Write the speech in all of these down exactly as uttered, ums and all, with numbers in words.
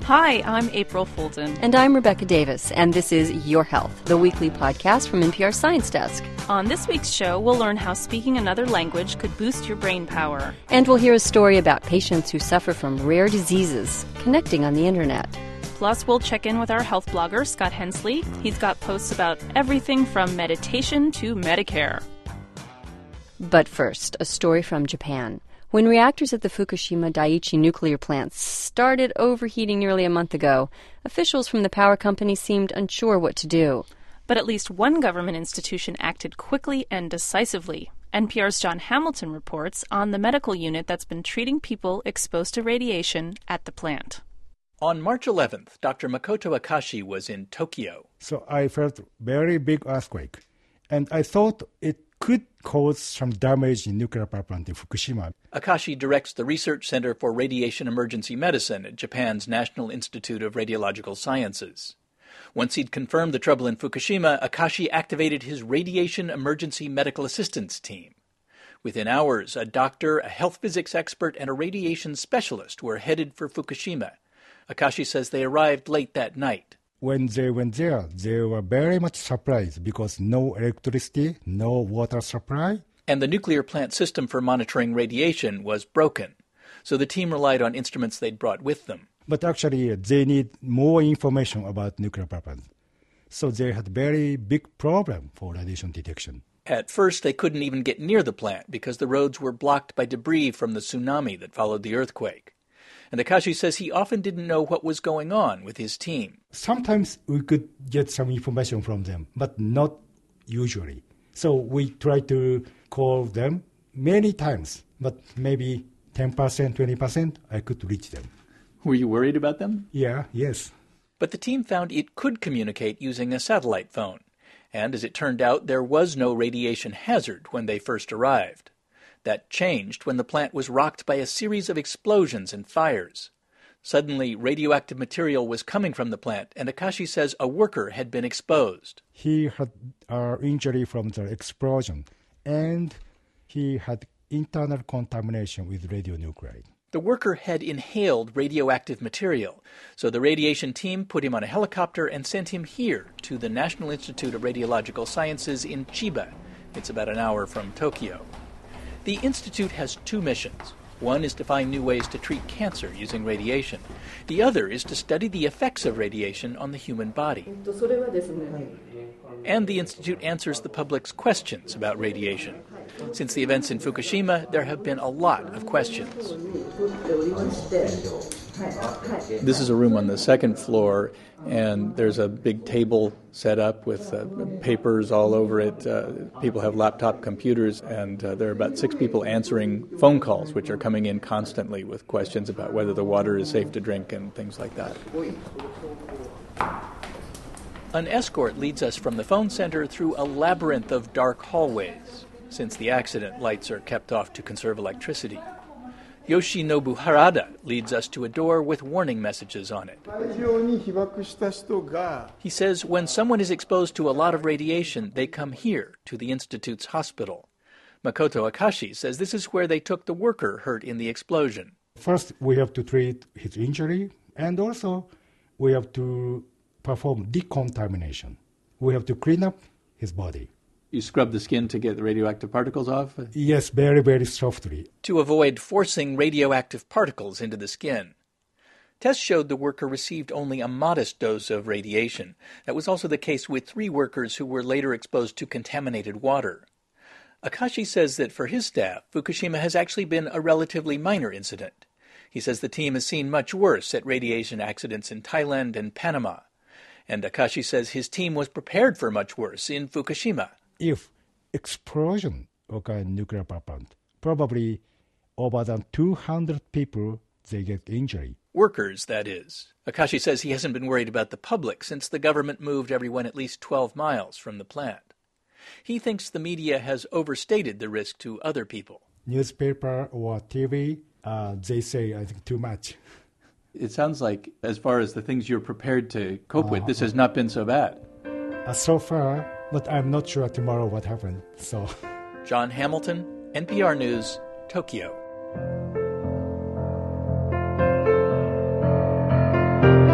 Hi, I'm April Fulton. And I'm Rebecca Davis, and this is Your Health, the weekly podcast from N P R Science Desk. On this week's show, we'll learn how speaking another language could boost your brain power. And we'll hear a story about patients who suffer from rare diseases connecting on the internet. Plus, we'll check in with our health blogger, Scott Hensley. He's got posts about everything from meditation to Medicare. But first, a story from Japan. When reactors at the Fukushima Daiichi nuclear plant started overheating nearly a month ago, officials from the power company seemed unsure what to do. But at least one government institution acted quickly and decisively. N P R's John Hamilton reports on the medical unit that's been treating people exposed to radiation at the plant. On March eleventh, Doctor Makoto Akashi was in Tokyo. So I felt very big earthquake, and I thought it could cause some damage in nuclear power plant in Fukushima. Akashi directs the Research Center for Radiation Emergency Medicine at Japan's National Institute of Radiological Sciences. Once he'd confirmed the trouble in Fukushima, Akashi activated his Radiation Emergency Medical Assistance Team. Within hours, a doctor, a health physics expert, and a radiation specialist were headed for Fukushima. Akashi says they arrived late that night. When they went there, they were very much surprised because no electricity, no water supply. And the nuclear plant system for monitoring radiation was broken. So the team relied on instruments they'd brought with them. But actually, they need more information about nuclear power plants. So they had very big problem for radiation detection. At first, they couldn't even get near the plant because the roads were blocked by debris from the tsunami that followed the earthquake. And Akashi says he often didn't know what was going on with his team. Sometimes we could get some information from them, but not usually. So we try to call them many times, but maybe ten percent, twenty percent, I could reach them. Were you worried about them? Yeah, yes. But the team found it could communicate using a satellite phone. And as it turned out, there was no radiation hazard when they first arrived. That changed when the plant was rocked by a series of explosions and fires. Suddenly, radioactive material was coming from the plant, and Akashi says a worker had been exposed. He had an injury from the explosion, and he had internal contamination with radionuclide. The worker had inhaled radioactive material, so the radiation team put him on a helicopter and sent him here to the National Institute of Radiological Sciences in Chiba. It's about an hour from Tokyo. The institute has two missions. One is to find new ways to treat cancer using radiation. The other is to study the effects of radiation on the human body. And the institute answers the public's questions about radiation. Since the events in Fukushima, there have been a lot of questions. This is a room on the second floor, and there's a big table set up with uh, papers all over it. Uh, people have laptop computers, and uh, there are about six people answering phone calls, which are coming in constantly with questions about whether the water is safe to drink and things like that. An escort leads us from the phone center through a labyrinth of dark hallways. Since the accident, lights are kept off to conserve electricity. Yoshinobu Harada leads us to a door with warning messages on it. He says when someone is exposed to a lot of radiation, they come here to the Institute's hospital. Makoto Akashi says this is where they took the worker hurt in the explosion. First, we have to treat his injury, and also we have to perform decontamination. We have to clean up his body. You scrub the skin to get the radioactive particles off? Yes, very, very softly. To avoid forcing radioactive particles into the skin. Tests showed the worker received only a modest dose of radiation. That was also the case with three workers who were later exposed to contaminated water. Akashi says that for his staff, Fukushima has actually been a relatively minor incident. He says the team has seen much worse at radiation accidents in Thailand and Panama. And Akashi says his team was prepared for much worse in Fukushima. If explosion occurs in nuclear power plant, probably over than two hundred people, they get injury. Workers, that is. Akashi says he hasn't been worried about the public since the government moved everyone at least twelve miles from the plant. He thinks the media has overstated the risk to other people. Newspaper or T V, uh, they say, I think, too much. It sounds like, as far as the things you're prepared to cope uh, with, this has not been so bad. Uh, so far, but I'm not sure tomorrow what happened. So, John Hamilton, N P R News, Tokyo.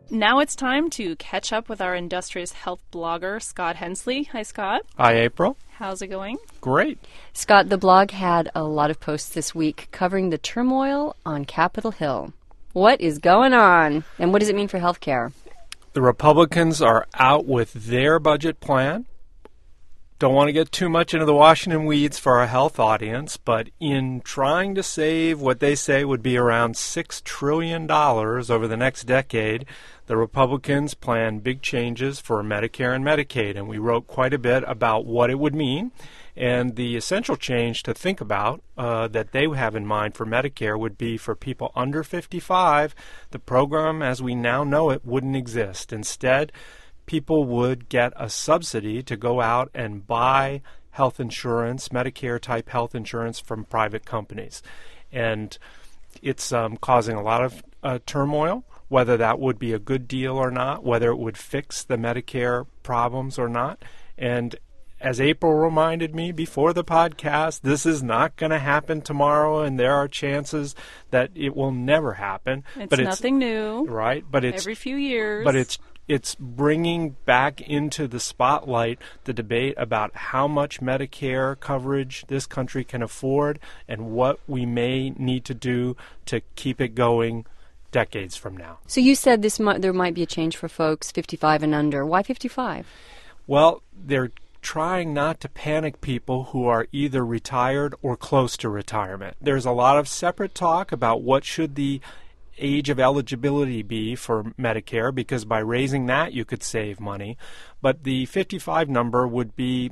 Now it's time to catch up with our industrious health blogger, Scott Hensley. Hi, Scott. Hi, April. How's it going? Great. Scott, the blog had a lot of posts this week covering the turmoil on Capitol Hill. What is going on, and what does it mean for healthcare? The Republicans are out with their budget plan. Don't want to get too much into the Washington weeds for our health audience, but in trying to save what they say would be around six trillion dollars over the next decade, the Republicans plan big changes for Medicare and Medicaid, and we wrote quite a bit about what it would mean. And the essential change to think about uh, that they have in mind for Medicare would be for people under fifty-five, the program as we now know it wouldn't exist. Instead, people would get a subsidy to go out and buy health insurance, Medicare-type health insurance from private companies. And it's um, causing a lot of uh, turmoil, whether that would be a good deal or not, whether it would fix the Medicare problems or not. And as April reminded me before the podcast, this is not going to happen tomorrow, and there are chances that it will never happen. It's but nothing it's, new. Right, but it's every few years. But it's It's bringing back into the spotlight the debate about how much Medicare coverage this country can afford and what we may need to do to keep it going decades from now. So you said this mi- there might be a change for folks fifty-five and under. Why fifty-five? Well, they're trying not to panic people who are either retired or close to retirement. There's a lot of separate talk about what should the age of eligibility be for Medicare, because by raising that you could save money. But the fifty-five number would be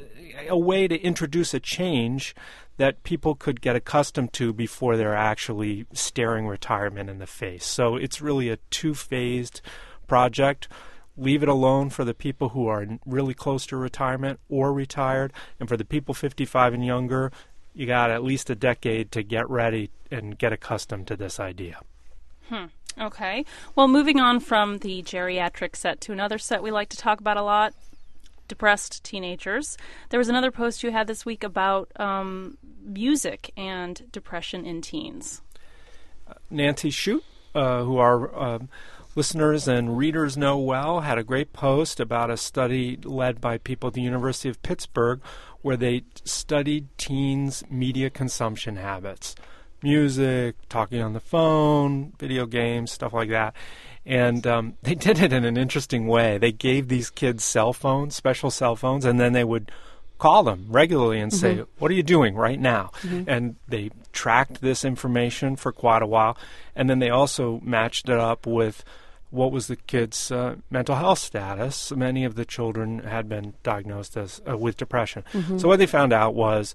a way to introduce a change that people could get accustomed to before they're actually staring retirement in the face. So it's really a two-phased project. Leave it alone for the people who are really close to retirement or retired, and for the people fifty-five and younger, you got at least a decade to get ready and get accustomed to this idea. Hmm. Okay. Well, moving on from the geriatric set to another set we like to talk about a lot, depressed teenagers. There was another post you had this week about um, music and depression in teens. Uh, Nancy Shute, uh, who our uh, listeners and readers know well, had a great post about a study led by people at the University of Pittsburgh where they studied teens' media consumption habits. Music, talking on the phone, video games, stuff like that. And um, they did it in an interesting way. They gave these kids cell phones, special cell phones, and then they would call them regularly and say, mm-hmm. what are you doing right now? Mm-hmm. And they tracked this information for quite a while. And then they also matched it up with what was the kids' uh, mental health status. Many of the children had been diagnosed as uh, with depression. Mm-hmm. So what they found out was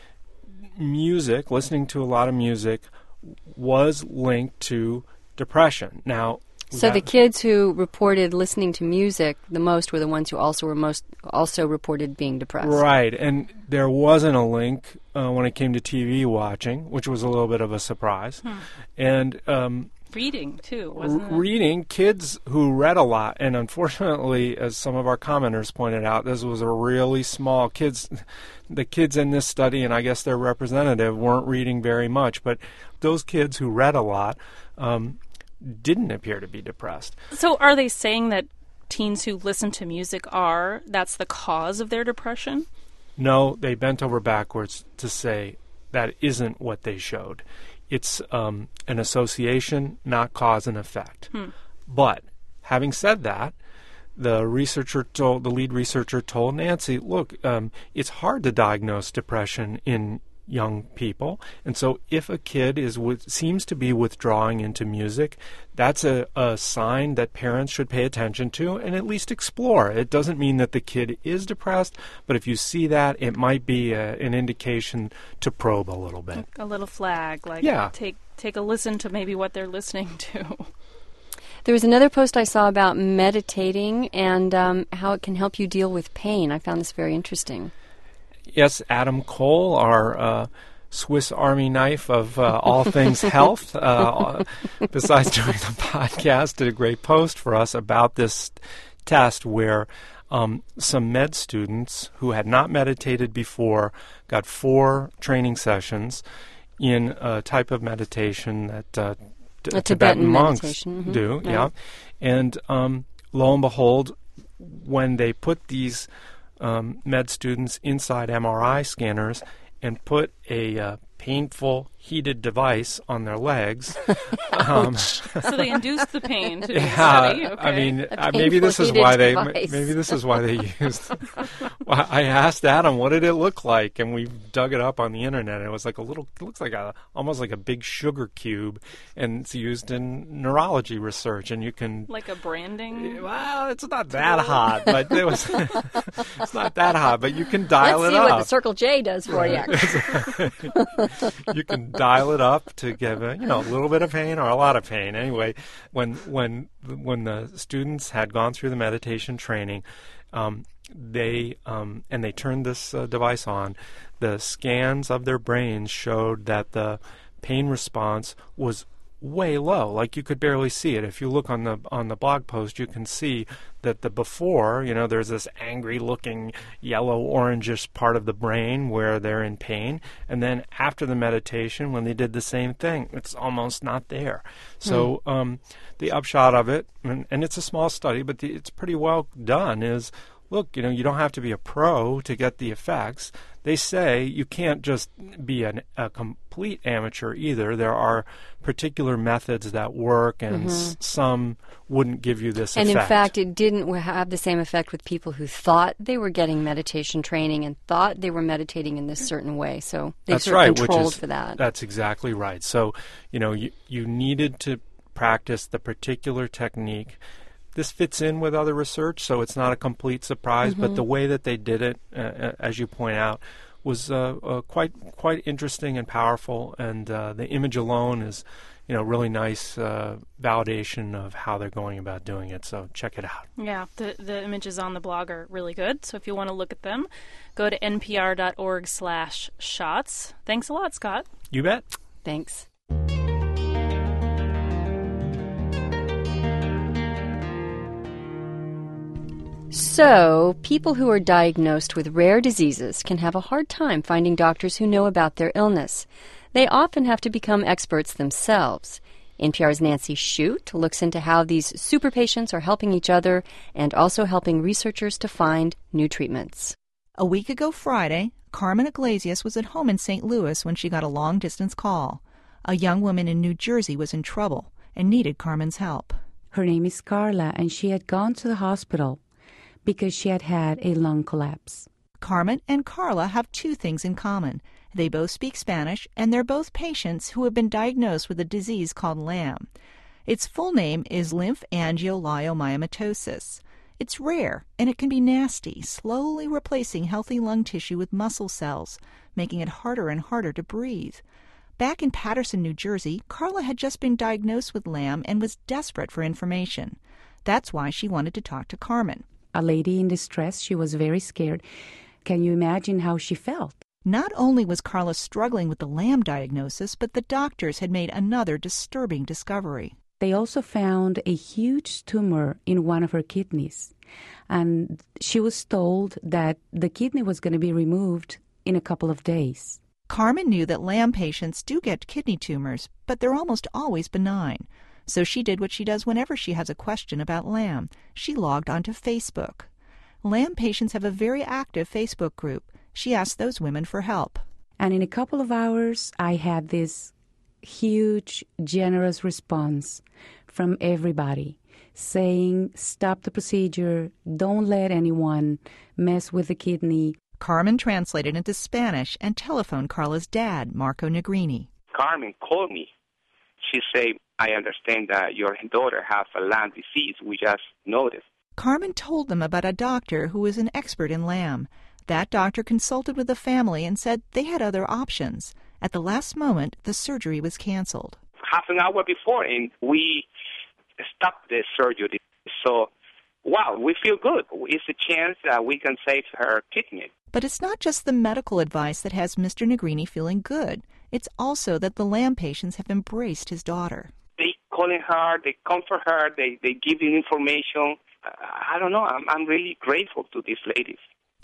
music, listening to a lot of music, was linked to depression. Now, so the kids who reported listening to music the most were the ones who also were most also reported being depressed. Right, and there wasn't a link uh, when it came to T V watching, which was a little bit of a surprise. Hmm. And um, reading too, wasn't r- it? Reading, kids who read a lot, and unfortunately, as some of our commenters pointed out, this was a really small kids. The kids in this study, and I guess their representative, weren't reading very much, but those kids who read a lot um, didn't appear to be depressed. So are they saying that teens who listen to music are, that's the cause of their depression? No, they bent over backwards to say that isn't what they showed. It's um, an association, not cause and effect. Hmm. But having said that, the researcher told, the lead researcher told Nancy, look, um, it's hard to diagnose depression in young people. And so if a kid is with, seems to be withdrawing into music, that's a, a sign that parents should pay attention to and at least explore. It doesn't mean that the kid is depressed, but if you see that, it might be a, an indication to probe a little bit. A little flag, like yeah. take take a listen to maybe what they're listening to. There was another post I saw about meditating and um, how it can help you deal with pain. I found this very interesting. Yes, Adam Cole, our uh, Swiss Army knife of uh, all things health, uh, besides doing the podcast, did a great post for us about this test where um, some med students who had not meditated before got four training sessions in a type of meditation that uh, a Tibetan monks meditation. Mm-hmm. do, right. yeah. And um, lo and behold, when they put these um, med students inside M R I scanners and put a uh, painful heated device on their legs. um, so they induced the pain to do yeah, the study. Okay. I mean, uh, maybe this is why they device. maybe this is why they used. Well, I asked Adam, what did it look like, and we dug it up on the internet. And it was like a little, it looks like a almost like a big sugar cube, and it's used in neurology research. And you can like a branding. Well, it's not that hot, but it was. It's not that hot, but you can dial Let's it up. up. Let's see what the Circle J does for you. You can dial it up to give a, you know, a little bit of pain or a lot of pain. Anyway, when when when the students had gone through the meditation training, um, they um, and they turned this uh, device on, the scans of their brains showed that the pain response was way low, like you could barely see it. If you look on the on the blog post, you can see that the before, you know, there's this angry looking yellow orangish part of the brain where they're in pain, and then after the meditation when they did the same thing, it's almost not there. So mm. um, the upshot of it, and, and it's a small study, but the, it's pretty well done, is look, you know, you don't have to be a pro to get the effects. They say you can't just be an, a complete amateur either. There are particular methods that work, and mm-hmm. s- some wouldn't give you this and effect. And in fact, it didn't have the same effect with people who thought they were getting meditation training and thought they were meditating in this certain way. So they that's sort right, of controlled which is, for that. That's exactly right. So, you know, you, you needed to practice the particular technique. This fits in with other research, so it's not a complete surprise. Mm-hmm. But the way that they did it, uh, as you point out, was uh, uh, quite quite interesting and powerful. And uh, the image alone is, you know, really nice uh, validation of how they're going about doing it. So check it out. Yeah, the the images on the blog are really good. So if you want to look at them, go to npr.org slash shots. Thanks a lot, Scott. You bet. Thanks. So, people who are diagnosed with rare diseases can have a hard time finding doctors who know about their illness. They often have to become experts themselves. N P R's Nancy Shute looks into how these super patients are helping each other and also helping researchers to find new treatments. A week ago Friday, Carmen Iglesias was at home in Saint Louis when she got a long-distance call. A young woman in New Jersey was in trouble and needed Carmen's help. Her name is Carla, and she had gone to the hospital because she had had a lung collapse. Carmen and Carla have two things in common. They both speak Spanish, and they're both patients who have been diagnosed with a disease called L A M. Its full name is lymphangioliomyomatosis. It's rare, and it can be nasty, slowly replacing healthy lung tissue with muscle cells, making it harder and harder to breathe. Back in Paterson, New Jersey, Carla had just been diagnosed with L A M and was desperate for information. That's why she wanted to talk to Carmen. A lady in distress. She was very scared. Can you imagine how she felt? Not only was Carla struggling with the L A M diagnosis, but the doctors had made another disturbing discovery. They also found a huge tumor in one of her kidneys, and she was told that the kidney was going to be removed in a couple of days. Carmen knew that L A M patients do get kidney tumors, but they're almost always benign. So she did what she does whenever she has a question about L A M. She logged onto Facebook. L A M patients have a very active Facebook group. She asked those women for help. And in a couple of hours, I had this huge, generous response from everybody saying, stop the procedure, don't let anyone mess with the kidney. Carmen translated into Spanish and telephoned Carla's dad, Marco Negrini. Carmen called me. She said, I understand that your daughter has a L A M disease. We just noticed. Carmen told them about a doctor who was an expert in L A M. That doctor consulted with the family and said they had other options. At the last moment, the surgery was canceled. Half an hour before, and we stopped the surgery. So, wow, we feel good. It's a chance that we can save her kidney. But it's not just the medical advice that has Mister Negrini feeling good. It's also that the L A M patients have embraced his daughter. They calling her, they comfort her, they, they give you information. I don't know, I'm, I'm really grateful to these ladies.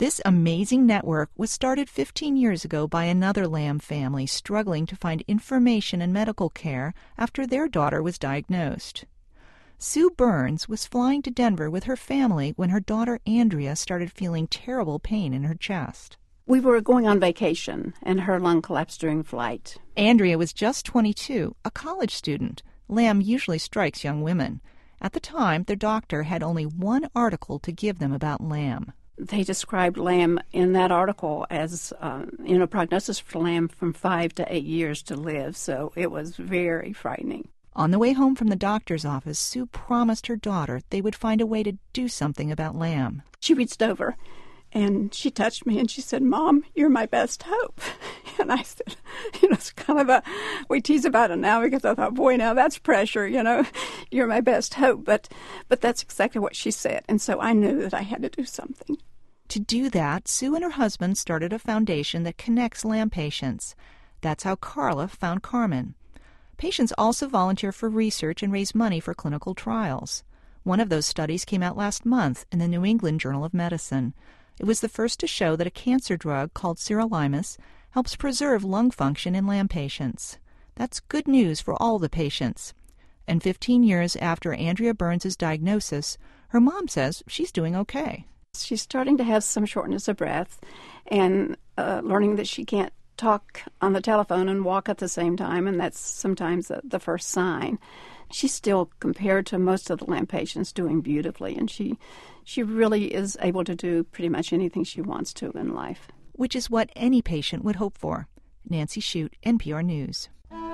This amazing network was started fifteen years ago by another Lamb family struggling to find information and medical care after their daughter was diagnosed. Sue Burns was flying to Denver with her family when her daughter Andrea started feeling terrible pain in her chest. We were going on vacation, and her lung collapsed during flight. Andrea was just twenty-two, a college student. Lamb usually strikes young women. At the time, their doctor had only one article to give them about Lamb. They described Lamb in that article as, uh, you know, prognosis for Lamb from five to eight years to live, so it was very frightening. On the way home from the doctor's office, Sue promised her daughter they would find a way to do something about Lamb. She reached over, and she touched me, and she said, "Mom, you're my best hope." And I said, you know, it's kind of a, we tease about it now because I thought, boy, now that's pressure, you know, you're my best hope. But, but that's exactly what she said, and so I knew that I had to do something. To do that, Sue and her husband started a foundation that connects Lamb patients. That's how Carla found Carmen. Patients also volunteer for research and raise money for clinical trials. One of those studies came out last month in the New England Journal of Medicine. It was the first to show that a cancer drug called sirolimus helps preserve lung function in Lamb patients. That's good news for all the patients. And fifteen years after Andrea Burns' diagnosis, her mom says she's doing okay. She's starting to have some shortness of breath and uh, learning that she can't talk on the telephone and walk at the same time, and that's sometimes the, the first sign. She's still, compared to most of the Lamb patients, doing beautifully, and she she really is able to do pretty much anything she wants to in life. Which is what any patient would hope for. Nancy Shute, N P R News.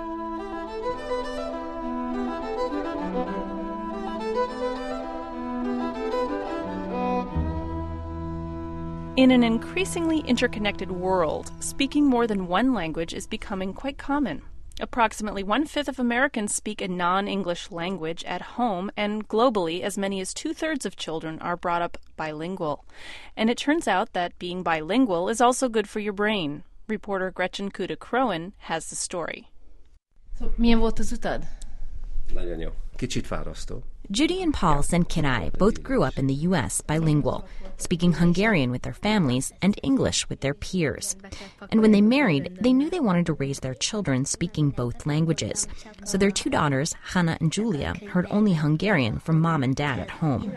In an increasingly interconnected world, speaking more than one language is becoming quite common. Approximately one-fifth of Americans speak a non-English language at home, and globally, as many as two-thirds of children are brought up bilingual. And it turns out that being bilingual is also good for your brain. Reporter Gretchen Kuda-Crowan has the story. So, milyen volt az utad? Nagyon jó. Kicsit fárasztó. Judy and Paul Senkirai both grew up in the U S bilingual, speaking Hungarian with their families and English with their peers. And when they married, they knew they wanted to raise their children speaking both languages. So their two daughters, Hannah and Julia, heard only Hungarian from mom and dad at home.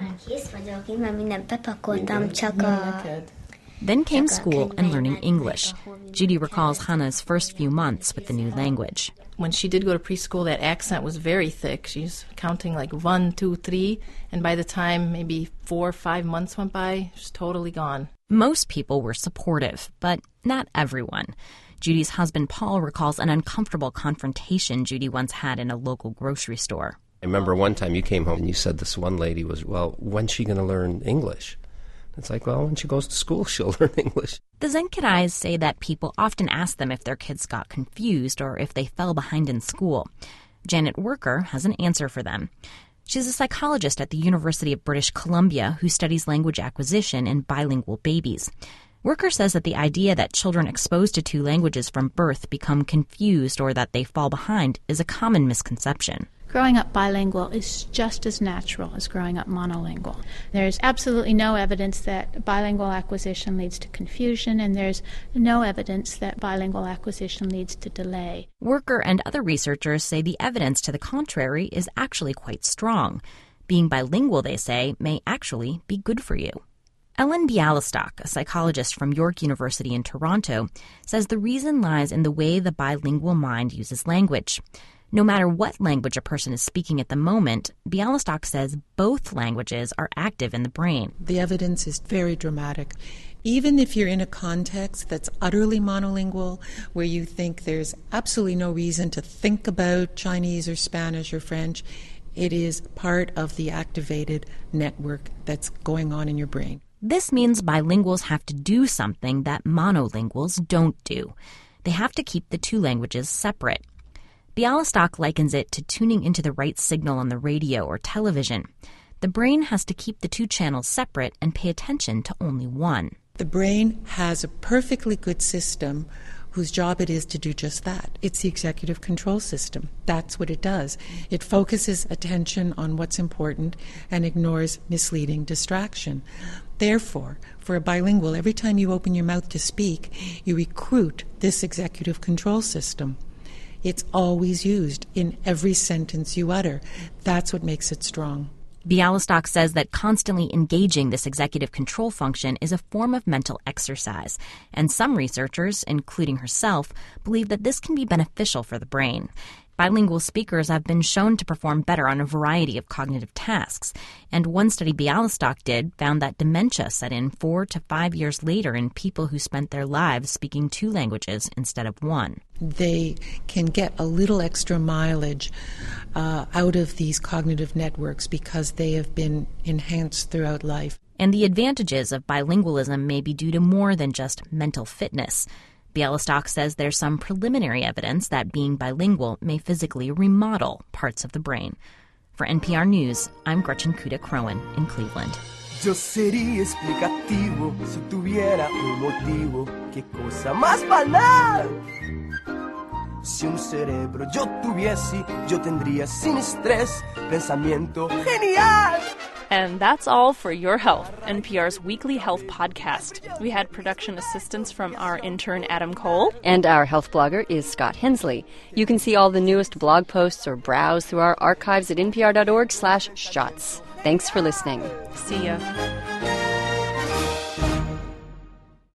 Then came school and learning English. Judy recalls Hannah's first few months with the new language. When she did go to preschool, that accent was very thick. She's counting like one, two, three, and by the time maybe four or five months went by, she was totally gone. Most people were supportive, but not everyone. Judy's husband, Paul, recalls an uncomfortable confrontation Judy once had in a local grocery store. I remember one time you came home and you said this one lady was, well, when's she going to learn English? It's like, well, when she goes to school, she'll learn English. The Zenkirais say that people often ask them if their kids got confused or if they fell behind in school. Janet Worker has an answer for them. She's a psychologist at the University of British Columbia who studies language acquisition in bilingual babies. Worker says that the idea that children exposed to two languages from birth become confused or that they fall behind is a common misconception. Growing up bilingual is just as natural as growing up monolingual. There's absolutely no evidence that bilingual acquisition leads to confusion, and there's no evidence that bilingual acquisition leads to delay. Worker and other researchers say the evidence to the contrary is actually quite strong. Being bilingual, they say, may actually be good for you. Ellen Bialystok, a psychologist from York University in Toronto, says the reason lies in the way the bilingual mind uses language. No matter what language a person is speaking at the moment, Bialystok says both languages are active in the brain. The evidence is very dramatic. Even if you're in a context that's utterly monolingual, where you think there's absolutely no reason to think about Chinese or Spanish or French, it is part of the activated network that's going on in your brain. This means bilinguals have to do something that monolinguals don't do. They have to keep the two languages separate. Bialystok likens it to tuning into the right signal on the radio or television. The brain has to keep the two channels separate and pay attention to only one. The brain has a perfectly good system whose job it is to do just that. It's the executive control system. That's what it does. It focuses attention on what's important and ignores misleading distraction. Therefore, for a bilingual, every time you open your mouth to speak, you recruit this executive control system. It's always used in every sentence you utter. That's what makes it strong. Bialystok says that constantly engaging this executive control function is a form of mental exercise, and some researchers, including herself, believe that this can be beneficial for the brain. Bilingual speakers have been shown to perform better on a variety of cognitive tasks, and one study Bialystok did found that dementia set in four to five years later in people who spent their lives speaking two languages instead of one. They can get a little extra mileage uh, out of these cognitive networks because they have been enhanced throughout life. And the advantages of bilingualism may be due to more than just mental fitness. Bialystok says there's some preliminary evidence that being bilingual may physically remodel parts of the brain. For N P R News, I'm Gretchen Kuda-Crowan in Cleveland. Yo sería explicativo si tuviera un motivo. Qué cosa más banal. Si un cerebro yo tuviese, yo tendría sin estrés pensamiento genial. And that's all for Your Health, N P R's weekly health podcast. We had production assistance from our intern, Adam Cole. And our health blogger is Scott Hensley. You can see all the newest blog posts or browse through our archives at npr.org slash shots. Thanks for listening. See ya.